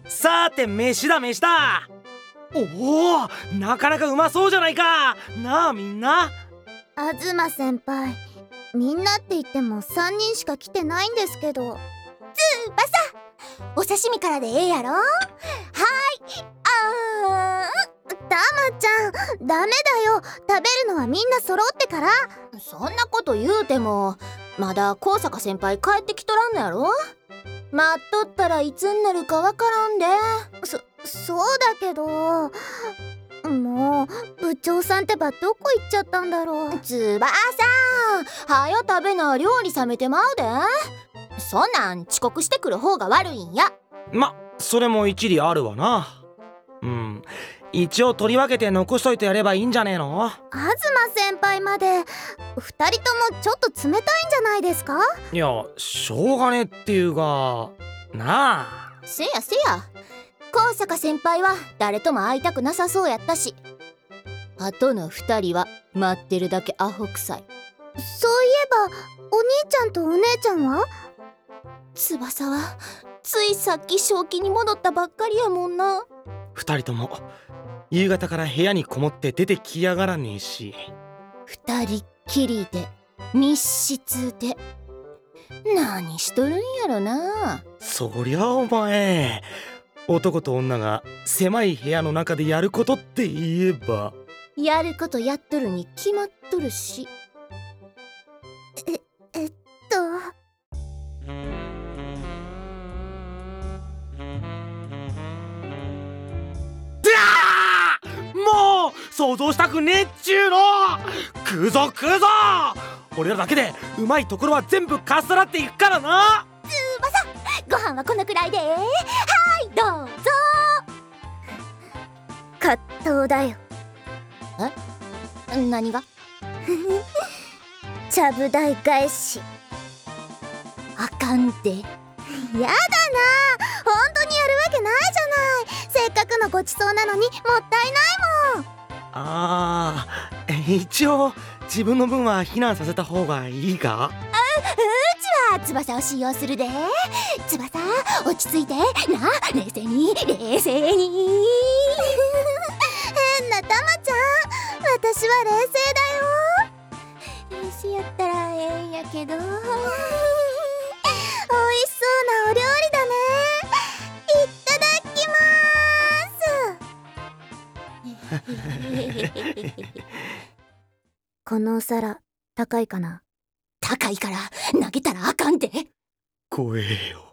さて飯だ。おお、なかなかうまそうじゃないか。なあみんな。 東先輩、みんなって言っても3人しか来てないんですけど。 お刺身からでええやろ。はーい。 たまちゃん、ダメだよ。食べるのはみんな揃ってから。 そんなこと言うてもまだ高坂先輩帰ってきとらんのやろ。待っとったらいつになるかわからんで。 そうだけど、もう部長さんってばどこ行っちゃったんだろう。 翼はよ食べな、料理冷めてまうで。そんなん遅刻してくる方が悪いんや。 それも一理あるわな。一応取り分けて残しといてやればいいんじゃねえの。 東先輩まで2人ともちょっと冷たいんじゃないですか。 いや、しょうがねえっていうかなあ。 せや高坂先輩は誰とも会いたくなさそうやったし、あとの2人は待ってるだけアホ臭い。 そういえばお兄ちゃんとお姉ちゃんは。 翼はついさっき正気に戻ったばっかりやもんな。 2人とも夕方から部屋にこもって出てきやがらねえし。 2人っきりで密室で何しとるんやろな。 そりゃお前、男と女が狭い部屋の中でやることって言えば。 やることやっとるに決まっとるし。 もう想像したくねえっちゅうの。食うぞ俺らだけでうまいところは全部かっさらっていくからな。 ご飯はこのくらいで。はい、どうぞ。 葛藤だよ。 何が？ ちゃぶ台返し。 あかんて。 やだな、本当にやるわけないじゃない。せっかくのごちそうなのにもったいないもん。 一応自分の分は避難させた方がいいか。 うちは翼を使用するで。翼、落ち着いてな。冷静に変なたまちゃん、私は冷静だよ。 冷静やったらええんやけど。 美味しそうなお料理だね。いただきます。このお皿高いかな。 高いから投げたらあかんで。 怖えよ。